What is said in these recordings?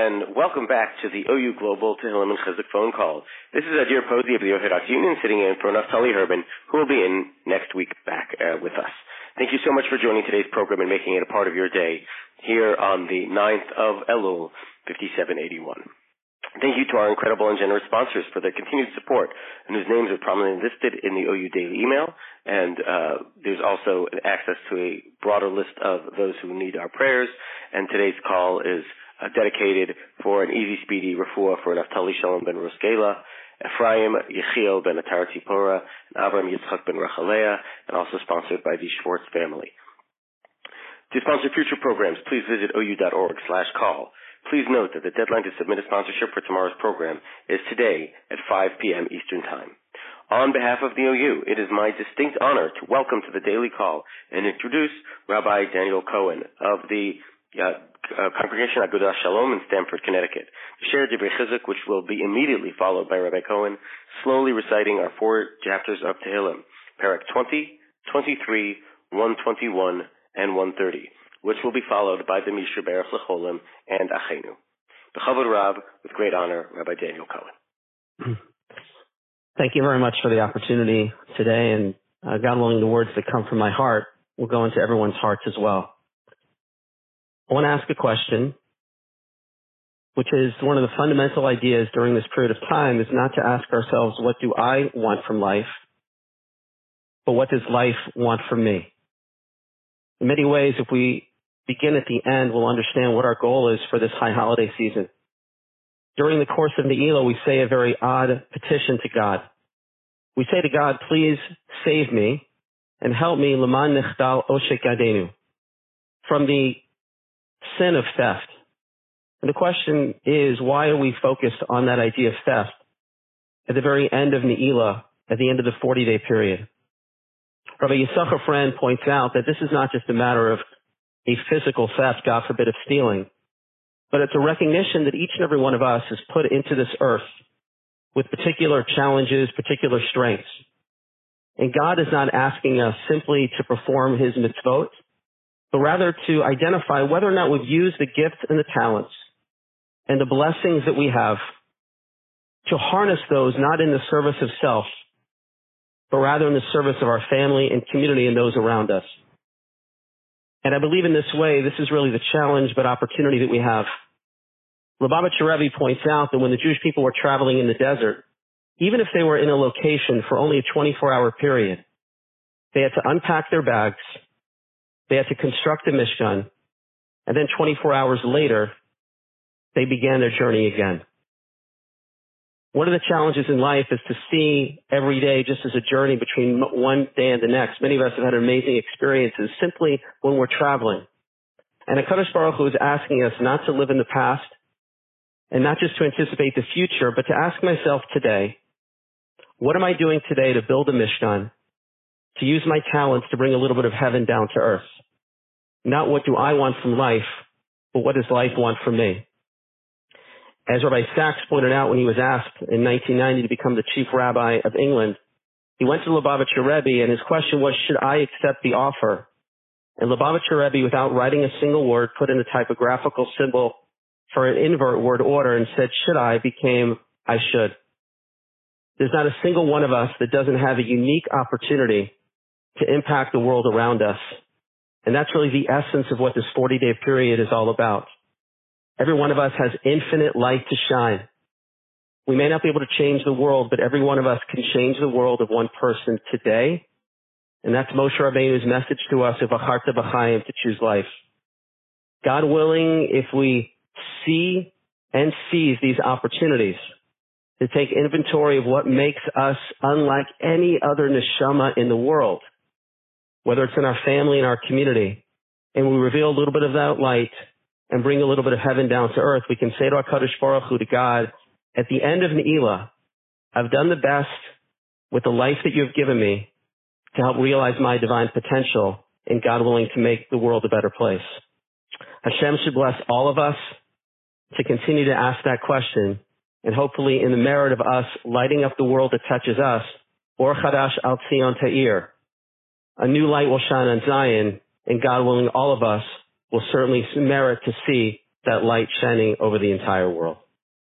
and welcome back to the OU Global Tehillim and Chizuk phone call. This is Adir Posey of the Orthodox Union sitting in for Naftali Herben, who will be in next week back with us. Thank you so much for joining today's program and making it a part of your day here on the 9th of Elul, 5781. Thank you to our incredible and generous sponsors for their continued support, and whose names are prominently listed in the OU Daily email. And there's also access to a broader list of those who need our prayers. And today's call is dedicated for an easy, speedy refuah for Naftali Shalom ben Roskela, Ephraim Yechiel ben Atar Tzipora, and Avram Yitzchak ben Rachalea, and also sponsored by the Schwartz family. To sponsor future programs, please visit ou.org/call. Please note that the deadline to submit a sponsorship for tomorrow's program is today at 5 p.m. Eastern Time. On behalf of the OU, it is my distinct honor to welcome to the daily call and introduce Rabbi Daniel Cohen of the Congregation Agudas Shalom in Stamford, Connecticut, to share Divrei Chizuk, which will be immediately followed by Rabbi Cohen, slowly reciting our 4 chapters of Tehillim, Parak 20, 23, 121, and 130. Which will be followed by the Mishra Berach L'Cholim and Achenu. B'chavod Rab, with great honor, Rabbi Daniel Cohen. Thank you very much for the opportunity today, and God willing, the words that come from my heart will go into everyone's hearts as well. I want to ask a question, which is one of the fundamental ideas during this period of time is not to ask ourselves, what do I want from life, but what does life want from me? In many ways, if we begin at the end, we'll understand what our goal is for this high holiday season. During the course of Ne'ilah, we say a very odd petition to God. We say to God, please save me and help me L'man Nechtal Oshek Yadenu, from the sin of theft. And the question is, why are we focused on that idea of theft at the very end of Ne'ilah, at the end of the 40-day period? Rabbi Yisachar Friend points out that this is not just a matter of a physical theft, God forbid, of stealing, but it's a recognition that each and every one of us is put into this earth with particular challenges, particular strengths. And God is not asking us simply to perform his mitzvot, but rather to identify whether or not we've used the gifts and the talents and the blessings that we have to harness those not in the service of self, but rather in the service of our family and community and those around us. And I believe in this way, this is really the challenge but opportunity that we have. Lubavitcher Rebbe points out that when the Jewish people were traveling in the desert, even if they were in a location for only a 24-hour period, they had to unpack their bags, they had to construct a Mishkan, and then 24 hours later, they began their journey again. One of the challenges in life is to see every day just as a journey between one day and the next. Many of us have had amazing experiences simply when we're traveling. And HaKadosh Baruch Hu is asking us not to live in the past and not just to anticipate the future, but to ask myself today, what am I doing today to build a Mishkan, to use my talents to bring a little bit of heaven down to earth? Not what do I want from life, but what does life want from me? As Rabbi Sachs pointed out when he was asked in 1990 to become the chief rabbi of England, he went to Lubavitcher Rebbe and his question was, should I accept the offer? And Lubavitcher Rebbe, without writing a single word, put in a typographical symbol for an invert word order and said, should I, became I should. There's not a single one of us that doesn't have a unique opportunity to impact the world around us. And that's really the essence of what this 40-day period is all about. Every one of us has infinite light to shine. We may not be able to change the world, but every one of us can change the world of one person today. And that's Moshe Rabbeinu's message to us of Acharta B'chaim, to choose life. God willing, if we see and seize these opportunities to take inventory of what makes us unlike any other neshama in the world, whether it's in our family and our community, and we reveal a little bit of that light and bring a little bit of heaven down to earth, we can say to HaKadosh Baruch Hu, to God, at the end of Ne'ilah, I've done the best with the life that you've given me to help realize my divine potential, and God willing to make the world a better place. Hashem should bless all of us to continue to ask that question, and hopefully in the merit of us lighting up the world that touches us, Or Chadash Al Tzion Ta'ir, a new light will shine on Zion, and God willing, all of us will certainly merit to see that light shining over the entire world.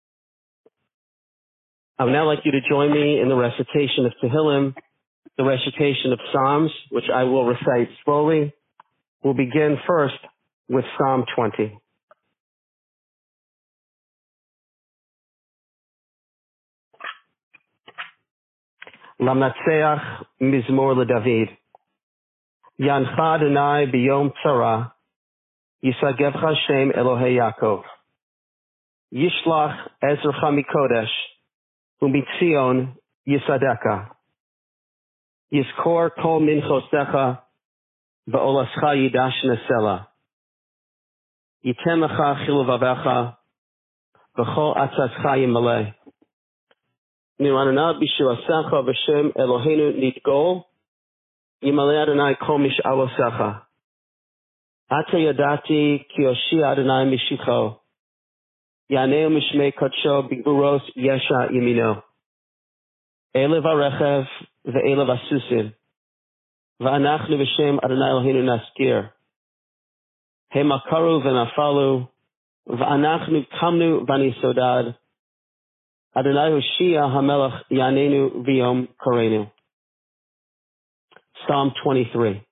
I would now like you to join me in the recitation of Tehillim, the recitation of Psalms, which I will recite slowly. We'll begin first with Psalm 20. Lamnatseach Mizmor LeDavid. Yancha Adonai biyom tzara, Yisagevcha Shem Elohei Yaakov. Yishlach Ezracha Mikodesh, Umitzion Yisadeka. Yizkor Kol Minchosecha, Va'olascha Yidash Nesela. Yitem Lecha Chiluvavecha, V'chol Atzascha Yimaleh. Niranana B'shuasecha V'shem Eloheinu Nitgol, Yimaleh Adonai Kol Mish'avosecha. Ata Yadati Ki Yoshia Adonai Mishicho, Yaneu Mishmei Kodsho B'Gvuros Yesha Yemino. Elev HaRechev Ve'elev HaSusim, V'anachnu V'shem Adonai Eloheinu Naskir. Hemakaru V'nafalu, V'anachnu Kamnu V'nisodad. Adonai Hoshia HaMelech Yanenu V'yom Korenu. Psalm 23.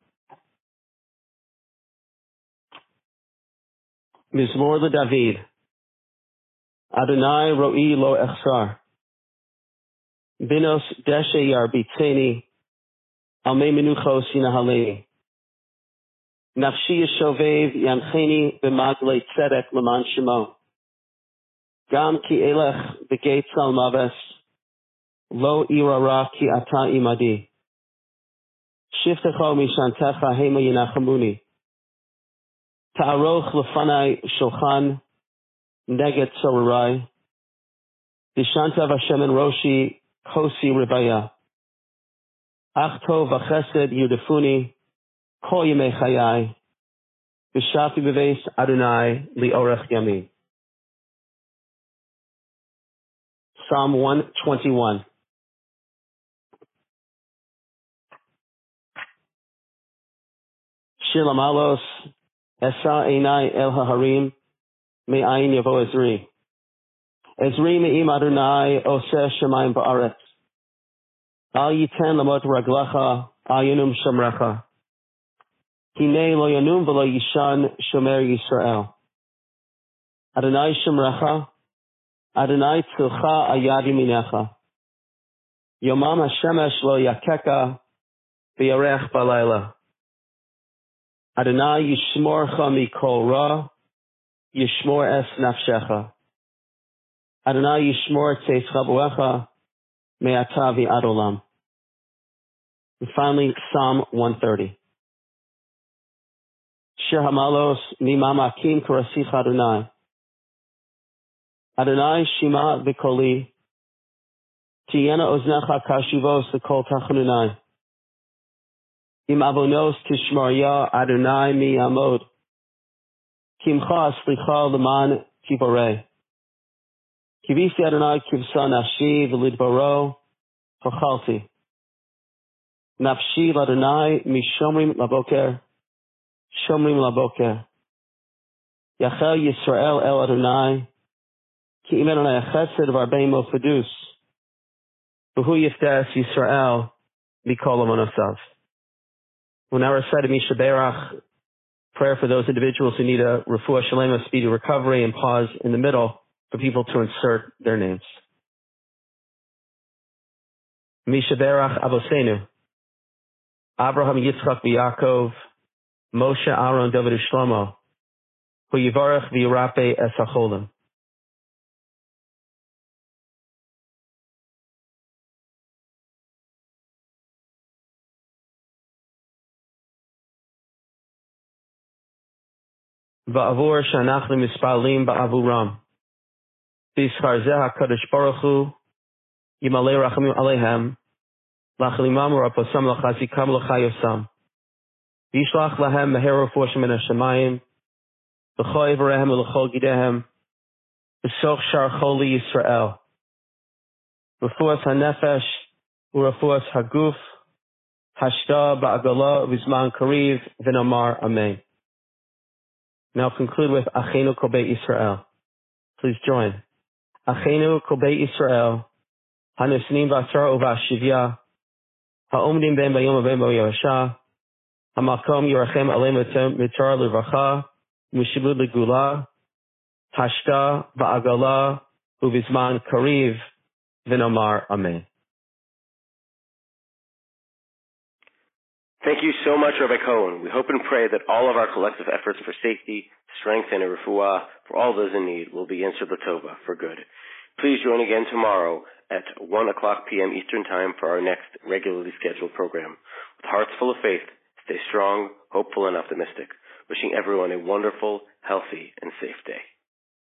Mizmor LeDavid. Adonai Ro'i Lo Echsar. Binos Deshe Yarbitzeni, Almei Menuchos Yinahaleni. Nafshi Yeshovev Yancheni B'maglei Tzedek L'man Shemo. Gam Ki Elech B'geit Sal Maves, Lo Irara Ki Ata Imadi. Shiftecho Mishantecha Hema Yinachamuni. Ta'aroch Lefanai Shulchan, Neget Sorarai. Dishantav Hashem en Roshi, Kosi Rivaya. Achto V'chesed Yudefuni, Kol Yemei Chayai. V'shafi B'veis Adonai Li'orech Yami. Psalm 121. Shir Lamalos, Esa Einai El HaHarim, Me'ayin Yavo Ezri. Ezri Me'im Adonai Oseh Shemayim Ba'aretz. Al Yiten Lamot Raglecha, Al Yanum Shomrecha. Hinei Lo Yanum V'lo Yishan Shomer Yisrael. Adonai Shomrecha, Adonai Tzilcha Ayad Yaminecha. Yomam HaShemesh Lo Yakeka, V'yarech Balayla. Adonai Yishmorcha Mikol Ra, Yishmor Es Nafshecha. Adonai Yishmor Tzeis Chabuecha, Me'ata V'ad Olam. And finally, Psalm 130. Shir Hamalos Mimam Akim Karasich Adonai. Adonai Shima V'koli, Tiyena Oznecha Kashuvos V'kol Tachanunai. Im Avonos Tishmarya Adonai Mi Amod. Kimcha Slicha L'man Tiborei. Kivisi Adonai Kivsa Nafshi V'lidbaro Chachalti. Nafshi L'Adonai Mishomrim Laboker, Shomrim Laboker. Yachel Yisrael El Adonai, Ki Im Adonai Chesed V'Arbeim Ofedus. V'hu Yiftes Yisrael Mikol Amonosav. We'll now recite a Misha Berach, prayer for those individuals who need a refuah shalema, speedy recovery, and pause in the middle for people to insert their names. Misha Berach Avosenu, Abraham Yitzchak V'Yakov, Moshe Aaron David Shlomo, Hu Yivarech V'Yirape Es HaCholim. Va'avur Shanachnu Mispalim Ba'avuram. B'Yishchar Zeh HaKadosh Baruch Hu, Yimalei Rachamim Alehem, L'chalimam U'Raposam L'chazikam L'chayosam. V'Yishlach Lahem Meher Refuah Shemin HaShamayim, V'chol Ivarehem U'L'chol Gidehem, V'soch Shar Choli Yisrael. Refuas HaNefesh U'Refuas HaGuf, Hashda Ba'agala V'Zman Kariv V'Nomar Amen. Now conclude with Achenu Kol Beit Yisrael. Please join. Achenu Kol Beit Yisrael, Hanusnim V'Asra U'V'Ashivya, Ha'omdim Ben Bayom Ben Bayavasha, Hamakom Yerachem Aleim Mitzar L'Racha, Mushibud L'Gula, Hashka V'Agala, U'Vizman Kariv, V'Nomar Amen. Thank you so much, Rabbi Cohen. We hope and pray that all of our collective efforts for safety, strength, and a refuah for all those in need will be answered l'tova, for good. Please join again tomorrow at 1 o'clock p.m. Eastern Time for our next regularly scheduled program. With hearts full of faith, stay strong, hopeful, and optimistic. Wishing everyone a wonderful, healthy, and safe day.